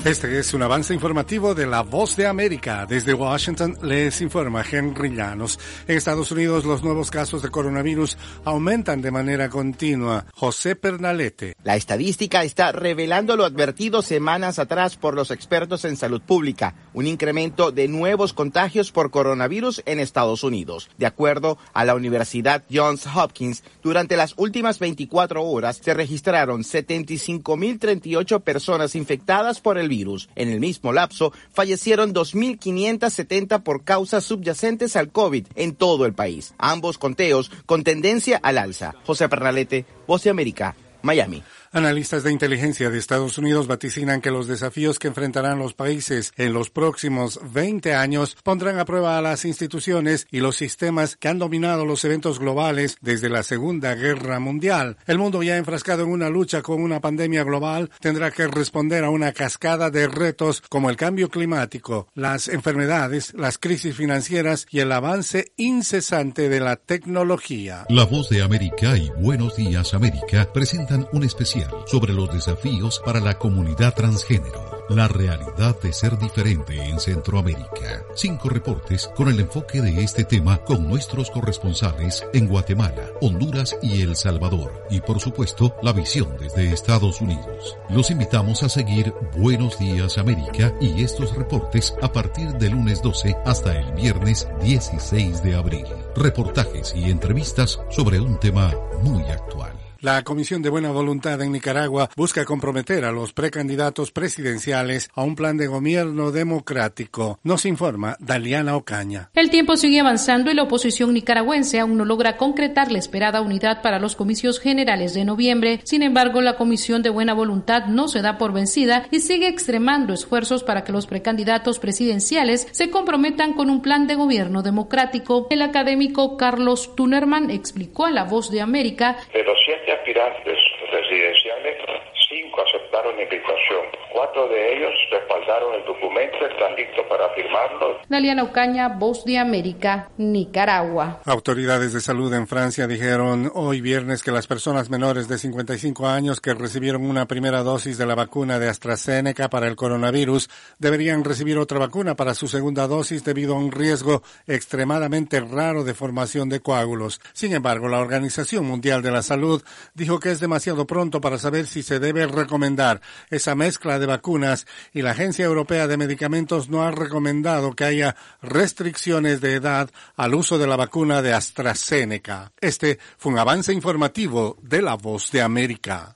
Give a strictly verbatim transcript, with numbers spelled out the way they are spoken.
Este es un avance informativo de La Voz de América. Desde Washington les informa Henry Llanos. En Estados Unidos los nuevos casos de coronavirus aumentan de manera continua. José Pernalete. La estadística está revelando lo advertido semanas atrás por los expertos en salud pública, un incremento de nuevos contagios por coronavirus en Estados Unidos. De acuerdo a la Universidad Johns Hopkins, durante las últimas veinticuatro horas se registraron setenta y cinco mil treinta y ocho personas infectadas por el virus. Virus. En el mismo lapso, fallecieron dos mil quinientos setenta por causas subyacentes al COVID en todo el país. Ambos conteos con tendencia al alza. José Pernalete, Voz de América, Miami. Analistas de inteligencia de Estados Unidos vaticinan que los desafíos que enfrentarán los países en los próximos veinte años pondrán a prueba a las instituciones y los sistemas que han dominado los eventos globales desde la Segunda Guerra Mundial. El mundo ya enfrascado en una lucha con una pandemia global tendrá que responder a una cascada de retos como el cambio climático, las enfermedades, las crisis financieras y el avance incesante de la tecnología. La Voz de América y Buenos Días América presentan un especial sobre los desafíos para la comunidad transgénero, la realidad de ser diferente en Centroamérica. Cinco reportes con el enfoque de este tema con nuestros corresponsales en Guatemala, Honduras y El Salvador. Y por supuesto, la visión desde Estados Unidos. Los invitamos a seguir Buenos Días América y estos reportes a partir del lunes doce hasta el viernes dieciséis de abril. Reportajes y entrevistas sobre un tema muy actual. La Comisión de Buena Voluntad en Nicaragua busca comprometer a los precandidatos presidenciales a un plan de gobierno democrático. Nos informa Daliana Ocaña. El tiempo sigue avanzando y la oposición nicaragüense aún no logra concretar la esperada unidad para los comicios generales de noviembre. Sin embargo, la Comisión de Buena Voluntad no se da por vencida y sigue extremando esfuerzos para que los precandidatos presidenciales se comprometan con un plan de gobierno democrático. El académico Carlos Tunerman explicó a La Voz de América. De los siete aspirantes presidenciales, cinco aceptaron la invitación. Cuatro de ellos respaldaron el documento, están listos para firmarlo. Daliana Ocaña, Voz de América, Nicaragua. Autoridades de salud en Francia dijeron hoy viernes que las personas menores de cincuenta y cinco años que recibieron una primera dosis de la vacuna de AstraZeneca para el coronavirus deberían recibir otra vacuna para su segunda dosis debido a un riesgo extremadamente raro de formación de coágulos. Sin embargo, la Organización Mundial de la Salud dijo que es demasiado pronto para saber si se debe recomendar esa mezcla de vacunas y la Agencia Europea de Medicamentos no ha recomendado que haya restricciones de edad al uso de la vacuna de AstraZeneca. Este fue un avance informativo de La Voz de América.